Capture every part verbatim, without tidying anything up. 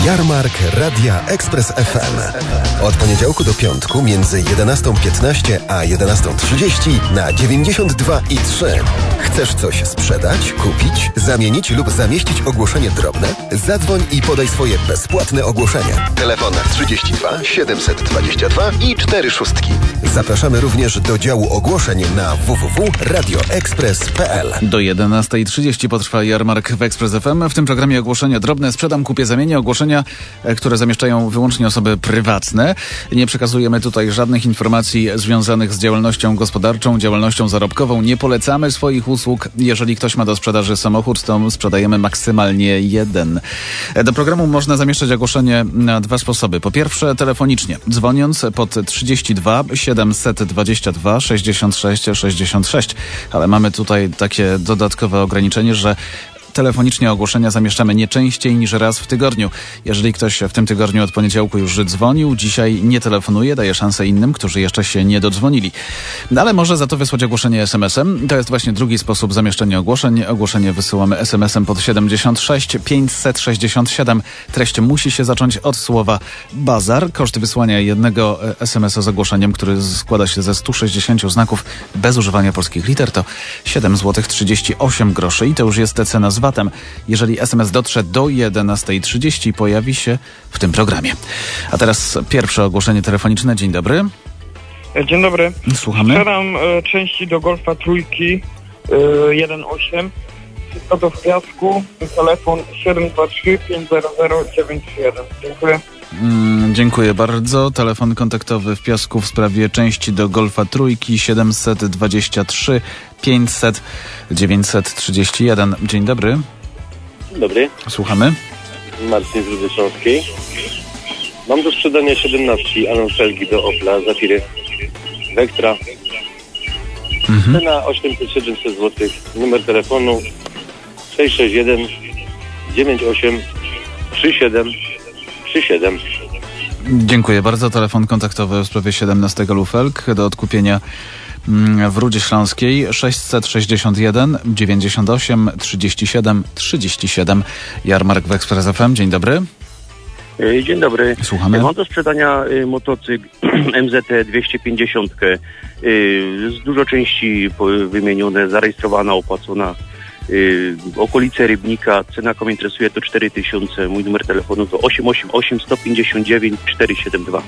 Jarmark Radia Express F M. Od poniedziałku do piątku między jedenastą piętnaście a jedenastą trzydzieści na dziewięćdziesiąt dwa i trzy. Chcesz coś sprzedać, kupić, zamienić lub zamieścić ogłoszenie drobne? Zadzwoń i podaj swoje bezpłatne ogłoszenie. Telefon trzydzieści dwa siedemset dwadzieścia dwa i cztery szóstki. Zapraszamy również do działu ogłoszeń na w w w kropka radio express kropka p l. Do jedenastej trzydzieści potrwa Jarmark w Express F M. W tym programie ogłoszenia drobne. Sprzedam, kupię, zamienię. Ogłoszenia, które zamieszczają wyłącznie osoby prywatne. Nie przekazujemy tutaj żadnych informacji związanych z działalnością gospodarczą, działalnością zarobkową. Nie polecamy swoich usług. Jeżeli ktoś ma do sprzedaży samochód, to sprzedajemy maksymalnie jeden. Do programu można zamieszczać ogłoszenie na dwa sposoby. Po pierwsze telefonicznie, dzwoniąc pod trzydzieści dwa siedemset dwadzieścia dwa sześćdziesiąt sześć sześćdziesiąt sześć. Ale mamy tutaj takie dodatkowe ograniczenie, że telefonicznie ogłoszenia zamieszczamy nie częściej niż raz w tygodniu. Jeżeli ktoś w tym tygodniu od poniedziałku już dzwonił, dzisiaj nie telefonuje, daje szansę innym, którzy jeszcze się nie dodzwonili. No ale może za to wysłać ogłoszenie es em esem. To jest właśnie drugi sposób zamieszczenia ogłoszeń. Ogłoszenie wysyłamy es em esem pod siedemdziesiąt sześć pięćset sześćdziesiąt siedem. Treść musi się zacząć od słowa bazar. Koszt wysłania jednego es em esa z ogłoszeniem, który składa się ze stu sześćdziesięciu znaków bez używania polskich liter, to siedem złotych trzydzieści osiem groszy i to już jest cena z vatem. Jeżeli es em es dotrze do jedenastej trzydzieści, pojawi się w tym programie. A teraz pierwsze ogłoszenie telefoniczne. Dzień dobry. Dzień dobry. Słuchamy. Sprzedam e, części do Golfa trójki e, jeden osiem. Wszystko to w piasku. Telefon siedem dwa trzy pięć zero zero dziewięć jeden. Dziękuję. Mm, dziękuję bardzo. Telefon kontaktowy w piasku w sprawie części do Golfa trójki siedemset dwadzieścia trzy pięćset dziewięćset trzydzieści jeden. Dzień dobry. Dzień dobry. Słuchamy. Marcin z Rudy Śląskiej. Mam do sprzedania siedemnastki Allen felgi do Opla, Zafiry, Vectra. Mhm. Cena osiemset siedemset złotych. Numer telefonu sześć sześć jeden dziewięć osiem trzy siedem trzy siedem. Dziękuję bardzo. Telefon kontaktowy w sprawie siedemnastego Lufelg do odkupienia w Rudzie Śląskiej sześćset sześćdziesiąt jeden dziewięćdziesiąt osiem trzydzieści siedem trzydzieści siedem. Jarmark w Express F M. Dzień dobry. Dzień dobry. Słuchamy. Mam do sprzedania y, motocykl em zet T dwieście pięćdziesiąt. Y, z dużo części wymienione, zarejestrowana, opłacona. Y, okolice Rybnika. Cena, jaką interesuje, to cztery tysiące. Mój numer telefonu to osiem osiem osiem sto pięćdziesiąt dziewięć cztery siedem dwa.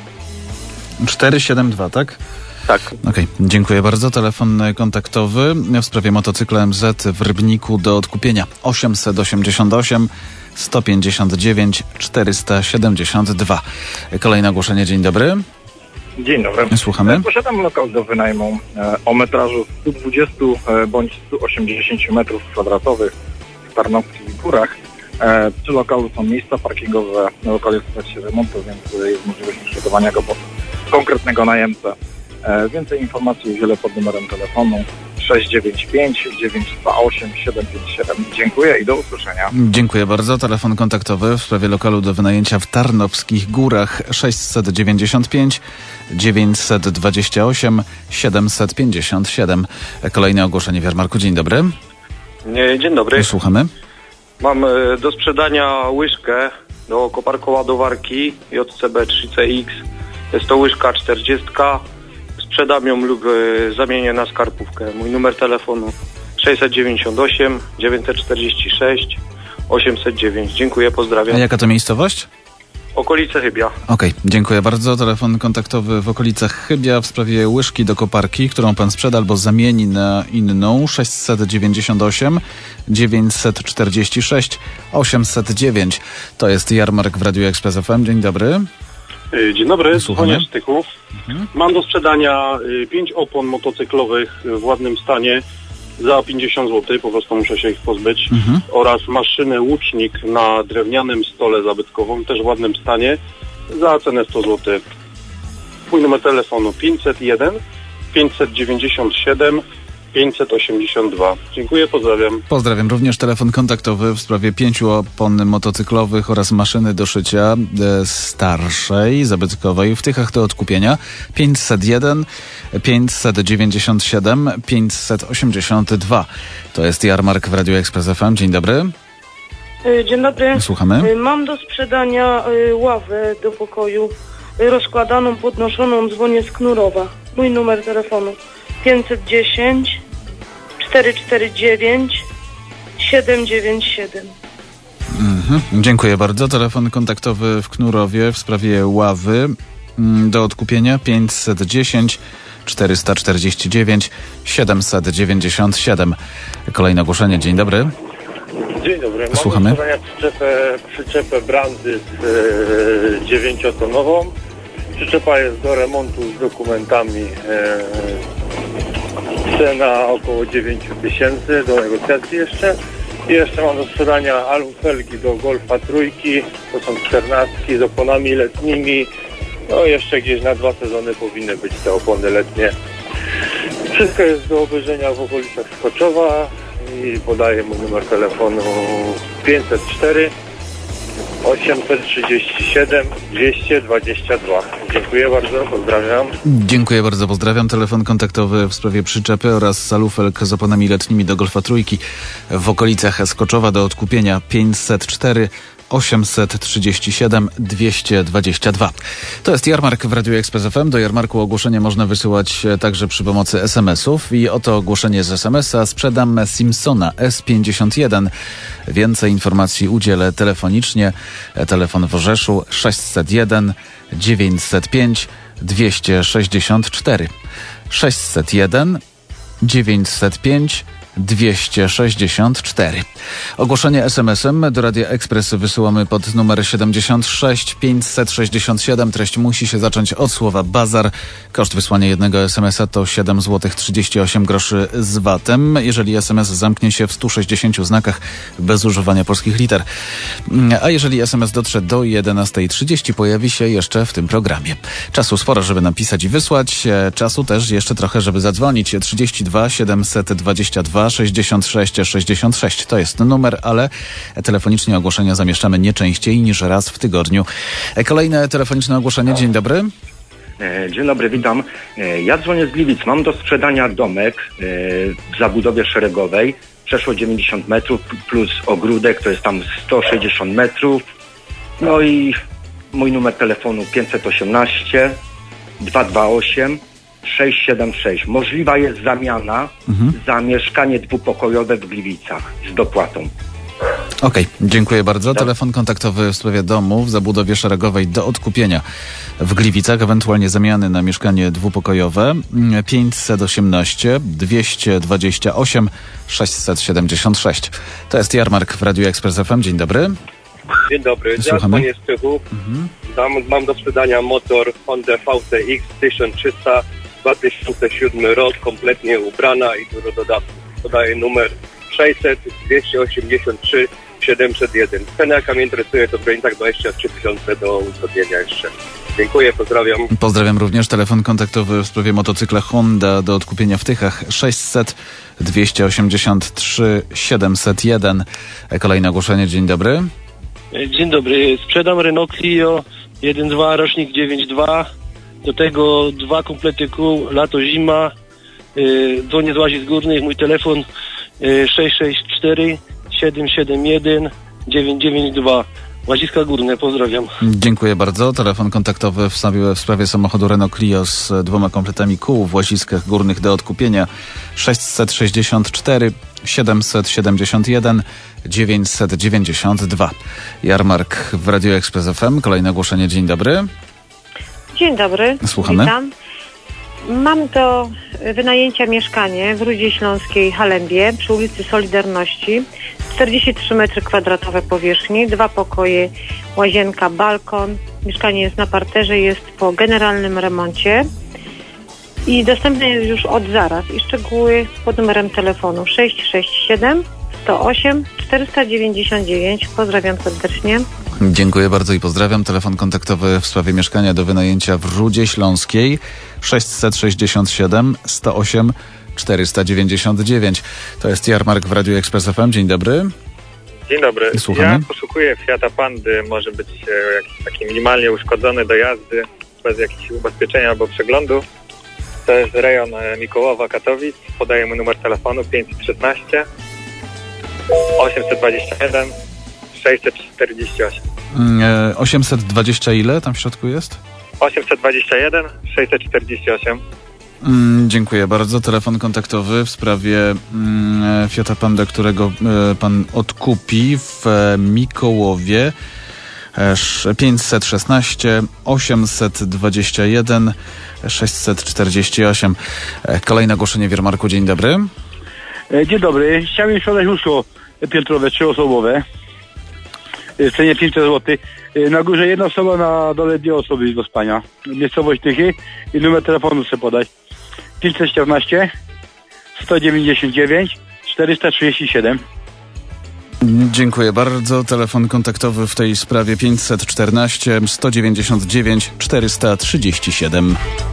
cztery siedem dwa, tak? Tak. Okej, okay. Dziękuję bardzo. Telefon kontaktowy w sprawie motocykla em zet w Rybniku do odkupienia osiemset osiemdziesiąt osiem sto pięćdziesiąt dziewięć czterysta siedemdziesiąt dwa. Kolejne ogłoszenie. Dzień dobry. Dzień dobry. Słuchamy. Posiadam lokal do wynajmu e, o metrażu sto dwadzieścia e, bądź sto osiemdziesiąt metrów kwadratowych w Tarnowskich Górach. E, przy lokalu są miejsca parkingowe. Lokal jest w trakcie remontu, więc jest możliwość przygotowania go pod konkretnego najemcę. E, więcej informacji udzielę pod numerem telefonu sześć dziewięć pięć dziewięć dwa osiem siedem pięć siedem. Dziękuję i do usłyszenia. Dziękuję bardzo. Telefon kontaktowy w sprawie lokalu do wynajęcia w Tarnowskich Górach sześćset dziewięćdziesiąt pięć dziewięćset dwadzieścia osiem siedemset pięćdziesiąt siedem. Kolejne ogłoszenie w Jarmarku. Dzień dobry. Dzień dobry. Słuchamy. Mam do sprzedania łyżkę do koparkoładowarki J C B trzy C X. Jest to łyżka czterdzieści. Sprzedam ją lub zamienię na skarpówkę. Mój numer telefonu sześćset dziewięćdziesiąt osiem dziewięćset czterdzieści sześć osiemset dziewięć. Dziękuję, pozdrawiam. A jaka to miejscowość? Okolice Chybia. Okej, okay, dziękuję bardzo. Telefon kontaktowy w okolicach Chybia w sprawie łyżki do koparki, którą pan sprzeda albo zamieni na inną. Sześćset dziewięćdziesiąt osiem dziewięćset czterdzieści sześć osiemset dziewięć. To jest Jarmark w Radiu Express F M. Dzień dobry. Dzień dobry, Słuchamy. Dzwonię z Tychów. Mhm. Mam do sprzedania y, pięć opon motocyklowych w ładnym stanie za pięćdziesiąt złotych, po prostu muszę się ich pozbyć. Mhm. Oraz maszynę łucznik na drewnianym stole zabytkowym, też w ładnym stanie, za cenę sto złotych. Mój numer telefonu pięćset jeden pięćset dziewięćdziesiąt siedem pięćset osiemdziesiąt dwa. Dziękuję, pozdrawiam. Pozdrawiam. Również telefon kontaktowy w sprawie pięciu opon motocyklowych oraz maszyny do szycia e, starszej, zabytkowej w Tychach do odkupienia pięćset jeden pięćset dziewięćdziesiąt siedem pięćset osiemdziesiąt dwa. To jest Jarmark w Radiu Express F M. Dzień dobry. Dzień dobry. Słuchamy. Mam do sprzedania ławę do pokoju rozkładaną, podnoszoną, dzwonię z Knurowa. Mój numer telefonu pięćset dziesięć czterysta czterdzieści dziewięć siedem dziewięć siedem. Mhm. Dziękuję bardzo. Telefon kontaktowy w Knurowie w sprawie ławy do odkupienia pięćset dziesięć czterysta czterdzieści dziewięć siedemset dziewięćdziesiąt siedem. Kolejne ogłoszenie. Dzień dobry. Dzień dobry. Słuchamy. Mam do przyczepę, przyczepę brandy z e, dziewięciotonową. Przyczepa jest do remontu z dokumentami. E, cena około dziewięć tysięcy, do negocjacji jeszcze. I jeszcze mam do sprzedania alufelgi do Golfa trójki. To są czternastki z oponami letnimi. No jeszcze gdzieś na dwa sezony powinny być te opony letnie. Wszystko jest do obejrzenia w okolicach Skoczowa i podaję mu numer telefonu pięćset cztery osiemset trzydzieści siedem dwieście dwadzieścia dwa. Dziękuję bardzo, pozdrawiam. Dziękuję bardzo, pozdrawiam. Telefon kontaktowy w sprawie przyczepy oraz alufelg z oponami letnimi do Golfa trójki w okolicach Skoczowa do odkupienia pięćset cztery osiemset trzydzieści siedem dwieście dwadzieścia dwa. To jest Jarmark w Radiu Express F M. Do Jarmarku ogłoszenie można wysyłać także przy pomocy es em esów. I oto ogłoszenie z es em esa. Sprzedam Simpsona S pięćdziesiąt jeden. Więcej informacji udzielę telefonicznie. Telefon w Orzeszu sześćset jeden dziewięćset pięć dwieście sześćdziesiąt cztery. sześćset jeden dziewięćset pięć dwieście sześćdziesiąt cztery. Ogłoszenie es em esem do Radia Express wysyłamy pod numer siedemdziesiąt sześć pięćset sześćdziesiąt siedem. Treść musi się zacząć od słowa bazar. Koszt wysłania jednego es em esa to siedem złotych trzydzieści osiem groszy z vatem, jeżeli es em es zamknie się w stu sześćdziesięciu znakach bez używania polskich liter. A jeżeli es em es dotrze do jedenastej trzydzieści, pojawi się jeszcze w tym programie. Czasu sporo, żeby napisać i wysłać. Czasu też jeszcze trochę, żeby zadzwonić. trzydzieści dwa siedemset dwadzieścia dwa sześćdziesiąt sześć sześćdziesiąt sześć. To jest numer, ale telefonicznie ogłoszenia zamieszczamy nie częściej niż raz w tygodniu. Kolejne telefoniczne ogłoszenie. Dzień dobry. Dzień dobry, witam. Ja dzwonię z Gliwic. Mam do sprzedania domek w zabudowie szeregowej. Przeszło dziewięćdziesiąt metrów plus ogródek, to jest tam sto sześćdziesiąt metrów. No i mój numer telefonu pięćset osiemnaście dwieście dwadzieścia osiem sześć siedem sześć. Możliwa jest zamiana mhm. za mieszkanie dwupokojowe w Gliwicach z dopłatą. Okej, okay, dziękuję bardzo. Tak. Telefon kontaktowy w sprawie domu w zabudowie szeregowej do odkupienia w Gliwicach, ewentualnie zamiany na mieszkanie dwupokojowe pięćset osiemnaście dwieście dwadzieścia osiem sześćset siedemdziesiąt sześć. To jest Jarmark w Radiu Express F M. Dzień dobry. Dzień dobry, Słuchamy. Ja z Tychów. Mhm. Mam, mam do sprzedania motor Honda V C X tysiąc trzysta, dwa tysiące siódmy rok, kompletnie ubrana i dużo dodatków. Podaję numer sześćset dwieście osiemdziesiąt trzy siedemset jeden. Cena, jaka mnie interesuje, to w granicach dwadzieścia trzy tysiące do uzgodnienia jeszcze. Dziękuję, pozdrawiam. Pozdrawiam również. Telefon kontaktowy w sprawie motocykla Honda do odkupienia w Tychach sześćset dwieście osiemdziesiąt trzy siedemset jeden. Kolejne ogłoszenie. Dzień dobry. Dzień dobry. Sprzedam Renault Clio jeden dwa, rocznik dziewięć dwa. Do tego dwa komplety kół, lato, zima. Yy, dzwonię z Łazisk Górnych. Mój telefon yy, sześć sześć cztery siedem siedem jeden dziewięć dziewięć dwa. Łaziska Górne, pozdrawiam. Dziękuję bardzo. Telefon kontaktowy w sprawie, w sprawie samochodu Renault Clio z dwoma kompletami kół w Łaziskach Górnych do odkupienia sześćset sześćdziesiąt cztery siedemset siedemdziesiąt jeden dziewięćset dziewięćdziesiąt dwa. Jarmark w Radio Express F M. Kolejne ogłoszenie. Dzień dobry. Dzień dobry. Słuchamy. Witam. Mam do wynajęcia mieszkanie w Rudzie Śląskiej Halembie przy ulicy Solidarności. czterdzieści trzy metry kwadratowe powierzchni, dwa pokoje, łazienka, balkon. Mieszkanie jest na parterze, jest po generalnym remoncie i dostępne jest już od zaraz. I szczegóły pod numerem telefonu sześć sześć siedem sto osiem czterysta dziewięćdziesiąt dziewięć. Pozdrawiam serdecznie. Dziękuję bardzo i pozdrawiam. Telefon kontaktowy w sprawie mieszkania do wynajęcia w Rudzie Śląskiej sześćset sześćdziesiąt siedem sto osiem czterysta dziewięćdziesiąt dziewięć. To jest Jarmark w Radiu Express F M. Dzień dobry. Dzień dobry. Słuchamy. Ja poszukuję Fiata Pandy. Może być e, jakiś taki minimalnie uszkodzony do jazdy, bez jakiegoś ubezpieczenia albo przeglądu. To jest rejon e, Mikołowa, Katowic. Podaję mu numer telefonu pięćset szesnaście osiemset dwadzieścia jeden sześćset czterdzieści osiem. E, osiemset dwadzieścia ile tam w środku jest? osiemset dwadzieścia jeden, sześćset czterdzieści osiem. Mm, dziękuję bardzo. Telefon kontaktowy w sprawie mm, Fiata Panda, którego e, pan odkupi w e, Mikołowie. E, pięćset szesnaście, osiemset dwadzieścia jeden, sześćset czterdzieści osiem. E, kolejne ogłoszenie w jarmarku. Dzień dobry. Dzień dobry. Chciałem sprzedać łóżko piętrowe, trzyosobowe w cenie pięćset złotych. Na górze jedna osoba, na dole dwie osoby do spania. Miejscowość Tychy i numer telefonu chcę podać. pięćset czternaście, sto dziewięćdziesiąt dziewięć, czterysta trzydzieści siedem. Dziękuję bardzo. Telefon kontaktowy w tej sprawie pięćset czternaście, sto dziewięćdziesiąt dziewięć, czterysta trzydzieści siedem.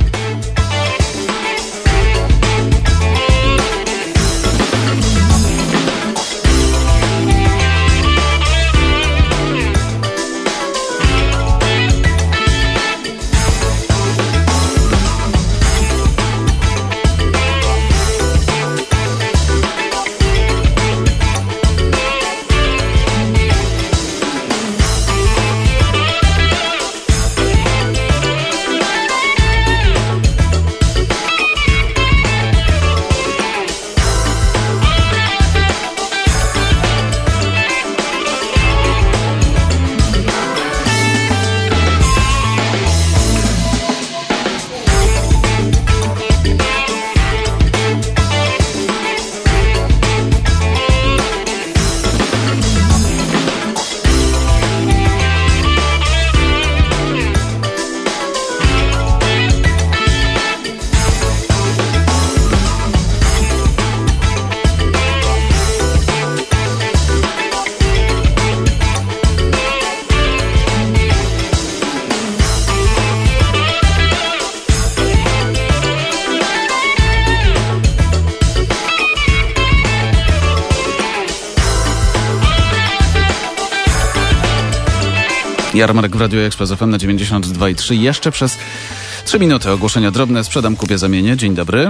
Jarmark w Radiu Express F M na dziewięćdziesiąt dwa i trzy. Jeszcze przez trzy minuty ogłoszenia drobne. Sprzedam, kupię, zamienię. Dzień dobry.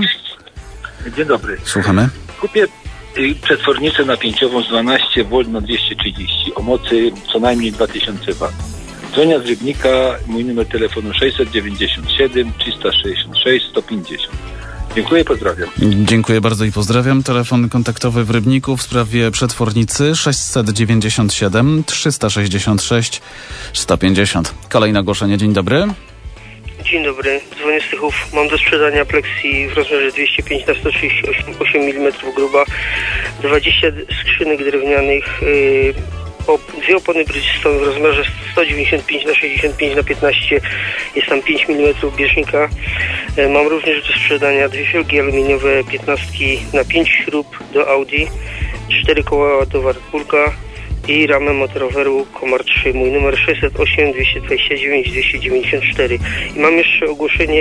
Dzień dobry. Słuchamy. Kupię y, przetwornicę napięciową z dwanaście wolt na dwieście trzydzieści o mocy co najmniej dwa tysiące watów. Dzwonia z Rybnika, mój numer telefonu sześćset dziewięćdziesiąt siedem, trzysta sześćdziesiąt sześć, sto pięćdziesiąt. Dziękuję, pozdrawiam. Dziękuję bardzo i pozdrawiam. Telefon kontaktowy w Rybniku w sprawie przetwornicy sześćset dziewięćdziesiąt siedem, trzysta sześćdziesiąt sześć, sto pięćdziesiąt. Kolejne ogłoszenie. Dzień dobry. Dzień dobry. Dzwonię z Tychów. Mam do sprzedania Plexi w rozmiarze dwieście pięć na sto trzydzieści osiem milimetrów gruba, dwadzieścia skrzynek drewnianych, yy, op, dwie opony Bridgestone w rozmiarze sto dziewięćdziesiąt pięć na sześćdziesiąt pięć na piętnaście, jest tam pięć milimetrów bieżnika. Yy, mam również do sprzedania dwie felgi aluminiowe piętnastki na pięć śrub do Audi, cztery koła ładowarki kulka i ramę motoroweru Komar trzy. Mój numer sześćset osiem, dwieście dwadzieścia dziewięć, dwieście dziewięćdziesiąt cztery. I mam jeszcze ogłoszenie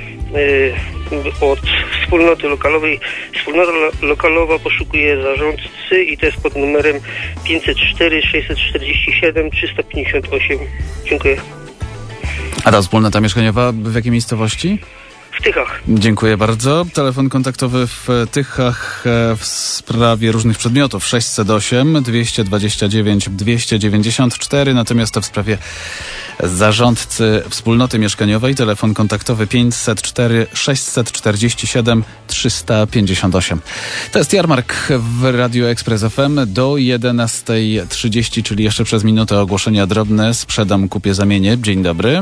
y, od wspólnoty lokalowej. Wspólnota lo- lokalowa poszukuje zarządcy i to jest pod numerem pięćset cztery, sześćset czterdzieści siedem, trzysta pięćdziesiąt osiem. Dziękuję. A ta wspólnota mieszkaniowa w jakiej miejscowości? W Tychach. Dziękuję bardzo. Telefon kontaktowy w Tychach w sprawie różnych przedmiotów sześćset osiem, dwieście dwadzieścia dziewięć, dwieście dziewięćdziesiąt cztery, natomiast w sprawie zarządcy wspólnoty mieszkaniowej telefon kontaktowy pięćset cztery, sześćset czterdzieści siedem, trzysta pięćdziesiąt osiem. To jest Jarmark w Radio Express F M do jedenasta trzydzieści, czyli jeszcze przez minutę ogłoszenia drobne. Sprzedam, kupię, zamienię. Dzień dobry.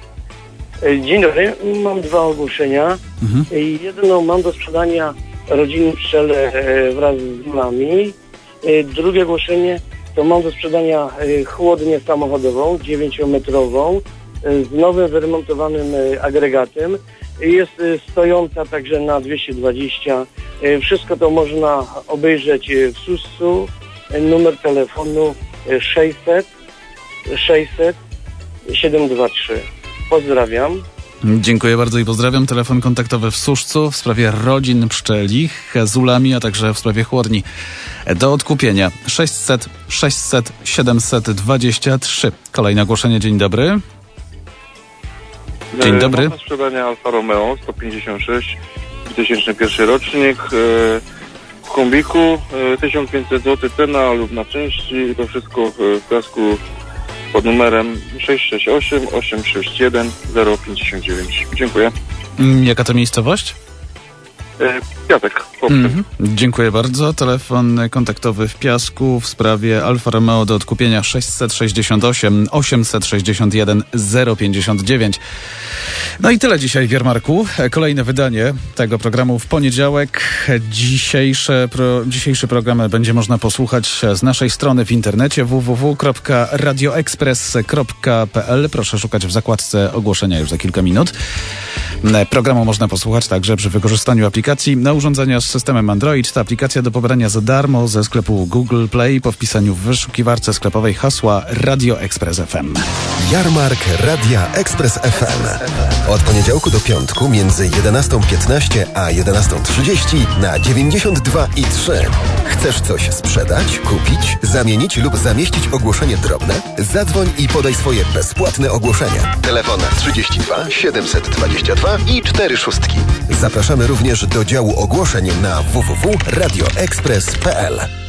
Dzień dobry, mam dwa ogłoszenia. Mhm. Jedno mam do sprzedania rodziny pszczele wraz z górami. Drugie ogłoszenie to mam do sprzedania chłodnię samochodową dziewięciometrową z nowym wyremontowanym agregatem. Jest stojąca także na dwieście dwadzieścia. Wszystko to można obejrzeć w Suscu. Numer telefonu sześćset sześćset siedem dwa trzy. Pozdrawiam. Dziękuję bardzo i pozdrawiam. Telefon kontaktowy w Suszcu w sprawie rodzin pszczelich z ulami, a także w sprawie chłodni do odkupienia sześćset, sześćset, siedemset dwadzieścia trzy. Kolejne ogłoszenie. Dzień dobry. Dzień dobry. Mam do sprzedania Alfa Romeo sto pięćdziesiąt sześć, dwa tysiące pierwszy rocznik. kombiku, e, tysiąc pięćset złotych cena lub na części i to wszystko w piasku pod numerem sześć sześć osiem osiem sześć jeden zero pięćdziesiąt dziewięć. Dziękuję. Jaka to miejscowość? E, Piasek. Mm-hmm. Dziękuję bardzo. Telefon kontaktowy w Piasku w sprawie Alfa Romeo do odkupienia sześćset sześćdziesiąt osiem osiemset sześćdziesiąt jeden zero pięćdziesiąt dziewięć. No i tyle dzisiaj w Jarmarku. Kolejne wydanie tego programu w poniedziałek. Dzisiejsze pro, dzisiejszy program będzie można posłuchać z naszej strony w internecie w w w kropka radio express kropka p l. Proszę szukać w zakładce ogłoszenia już za kilka minut. Programu można posłuchać także przy wykorzystaniu aplikacji na urządzenia z systemem Android. Ta aplikacja do pobrania za darmo ze sklepu Google Play po wpisaniu w wyszukiwarce sklepowej hasła Radio Express F M. Jarmark Radia Express F M. Od poniedziałku do piątku między jedenastą piętnaście a jedenastą trzydzieści na dziewięćdziesiąt dwa i trzy. Chcesz coś sprzedać, kupić, zamienić lub zamieścić ogłoszenie drobne? Zadzwoń i podaj swoje bezpłatne ogłoszenia. Telefon trzydzieści dwa siedemset dwadzieścia dwa i cztery szóstki. Zapraszamy również do działu ogłoszeń na w w w kropka radio express kropka p l.